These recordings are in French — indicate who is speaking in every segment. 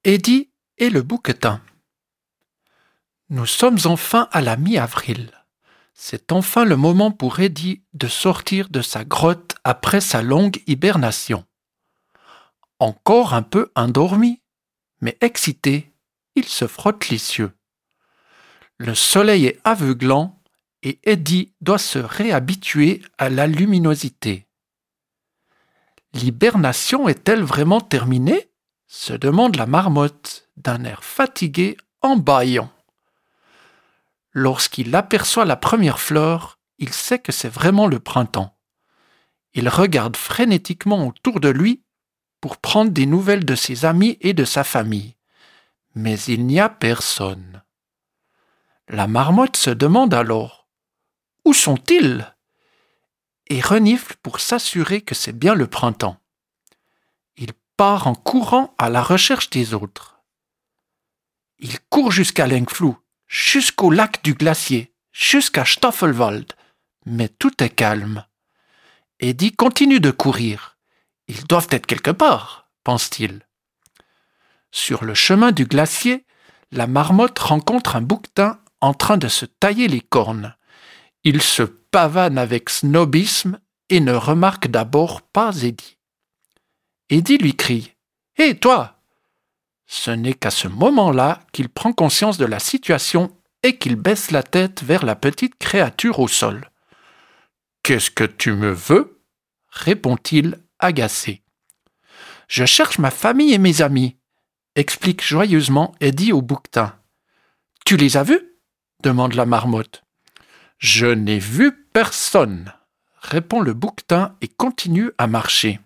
Speaker 1: Eddie et le bouquetin. Nous sommes enfin à la mi-avril. C'est enfin le moment pour Eddie de sortir de sa grotte après sa longue hibernation. Encore un peu endormi, mais excité, il se frotte les yeux. Le soleil est aveuglant et Eddie doit se réhabituer à la luminosité. L'hibernation est-elle vraiment terminée ? Se demande la marmotte d'un air fatigué en bâillant. Lorsqu'il aperçoit la première fleur, il sait que c'est vraiment le printemps. Il regarde frénétiquement autour de lui pour prendre des nouvelles de ses amis et de sa famille. Mais il n'y a personne. La marmotte se demande alors « Où sont-ils » et renifle pour s'assurer que c'est bien le printemps. Il part en courant à la recherche des autres. Il court jusqu'à Lengflou, jusqu'au lac du glacier, jusqu'à Staffelwald, mais tout est calme. Eddie continue de courir. Ils doivent être quelque part, pense-t-il. Sur le chemin du glacier, la marmotte rencontre un bouquetin en train de se tailler les cornes. Il se pavane avec snobisme et ne remarque d'abord pas Eddie. Eddie lui crie « Hé, toi !» Ce n'est qu'à ce moment-là qu'il prend conscience de la situation et qu'il baisse la tête vers la petite créature au sol. « Qu'est-ce que tu me veux ?» répond-il agacé. « Je cherche ma famille et mes amis », explique joyeusement Eddie au bouquetin. « Tu les as vus ?» demande la marmotte. « Je n'ai vu personne », répond le bouquetin et continue à marcher.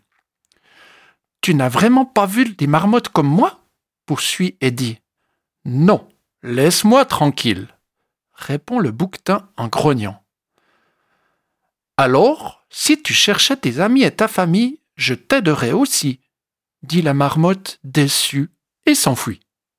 Speaker 1: « Tu n'as vraiment pas vu des marmottes comme moi ?» poursuit Eddie. « Non, laisse-moi tranquille », répond le bouquetin en grognant. « Alors, si tu cherchais tes amis et ta famille, je t'aiderais aussi, » dit la marmotte déçue et s'enfuit.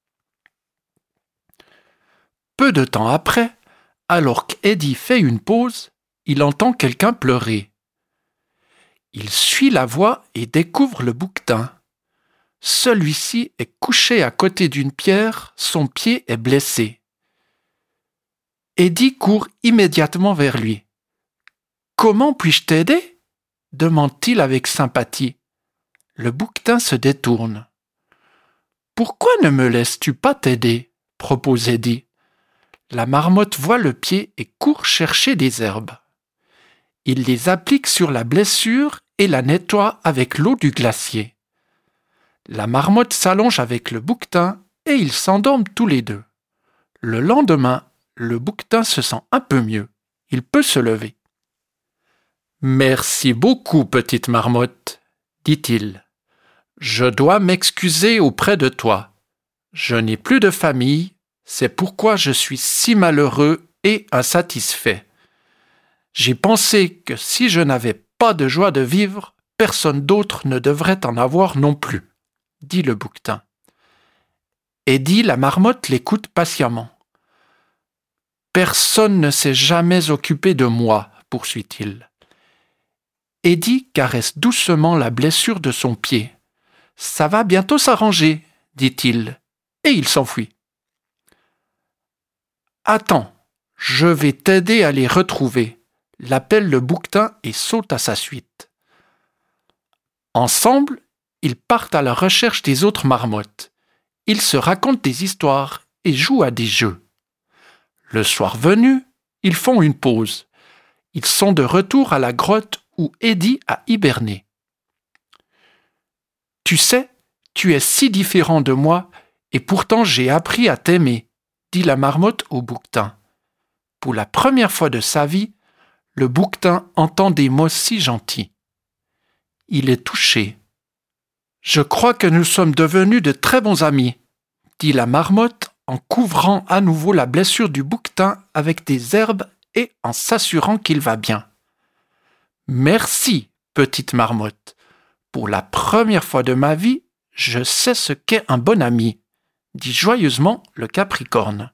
Speaker 1: Peu de temps après, alors qu'Eddie fait une pause, il entend quelqu'un pleurer. Il suit la voix et découvre le bouquetin. Celui-ci est couché à côté d'une pierre, son pied est blessé. Eddie court immédiatement vers lui. « Comment puis-je t'aider » demande-t-il avec sympathie. Le bouquetin se détourne. « Pourquoi ne me laisses-tu pas t'aider » propose Eddie. La marmotte voit le pied et court chercher des herbes. Il les applique sur la blessure et la nettoie avec l'eau du glacier. La marmotte s'allonge avec le bouquetin et ils s'endorment tous les deux. Le lendemain, le bouquetin se sent un peu mieux. Il peut se lever. « Merci beaucoup, petite marmotte, » dit-il. « Je dois m'excuser auprès de toi. Je n'ai plus de famille, c'est pourquoi je suis si malheureux et insatisfait. J'ai pensé que si je n'avais pas de joie de vivre, personne d'autre ne devrait en avoir non plus, » dit le bouquetin. Eddie la marmotte l'écoute patiemment. « Personne ne s'est jamais occupé de moi, » poursuit-il. Eddie caresse doucement la blessure de son pied. « Ça va bientôt s'arranger, » dit-il, et il s'enfuit. « Attends, je vais t'aider à les retrouver », l'appelle le bouquetin et saute à sa suite. Ensemble, ils partent à la recherche des autres marmottes. Ils se racontent des histoires et jouent à des jeux. Le soir venu, ils font une pause. Ils sont de retour à la grotte où Eddie a hiberné. « Tu sais, tu es si différent de moi et pourtant j'ai appris à t'aimer, » dit la marmotte au bouquetin. Pour la première fois de sa vie, le bouquetin entend des mots si gentils. Il est touché. « Je crois que nous sommes devenus de très bons amis, » dit la marmotte en couvrant à nouveau la blessure du bouquetin avec des herbes et en s'assurant qu'il va bien. « Merci, petite marmotte. Pour la première fois de ma vie, je sais ce qu'est un bon ami, » dit joyeusement le Capricorne.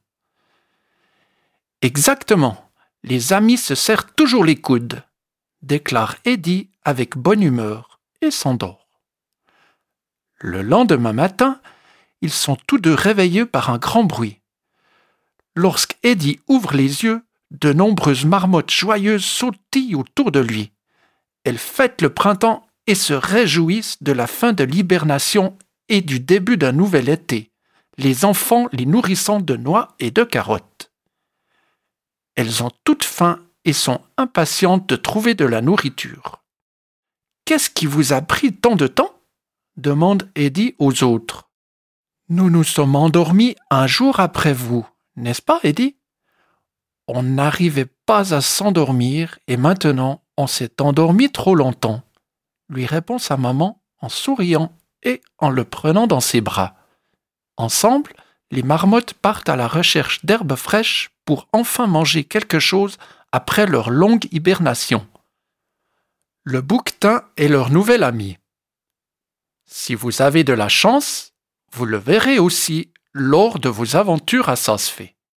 Speaker 1: « Exactement, les amis se serrent toujours les coudes, » déclare Eddie avec bonne humeur et s'endort. Le lendemain matin, ils sont tous deux réveillés par un grand bruit. Lorsqu'Eddie ouvre les yeux, de nombreuses marmottes joyeuses sautillent autour de lui. Elles fêtent le printemps et se réjouissent de la fin de l'hibernation et du début d'un nouvel été, les enfants les nourrissant de noix et de carottes. Elles ont toutes faim et sont impatientes de trouver de la nourriture. « Qu'est-ce qui vous a pris tant de temps ?» demande Eddie aux autres. « Nous nous sommes endormis un jour après vous, n'est-ce pas, Eddie ? On n'arrivait pas à s'endormir et maintenant on s'est endormi trop longtemps, » lui répond sa maman en souriant et en le prenant dans ses bras. Ensemble, les marmottes partent à la recherche d'herbes fraîches pour enfin manger quelque chose après leur longue hibernation. Le bouquetin est leur nouvel ami. Si vous avez de la chance, vous le verrez aussi lors de vos aventures à Saas Fee.